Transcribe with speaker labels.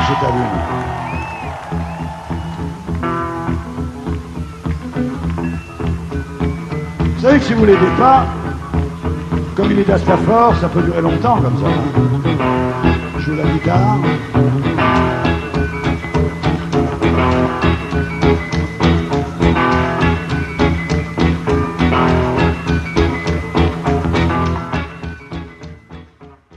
Speaker 1: je t'allume. Vous savez que si vous l'aidez pas, comme il est d'Astafort, ça peut durer longtemps comme ça. Hein. Je joue la guitare.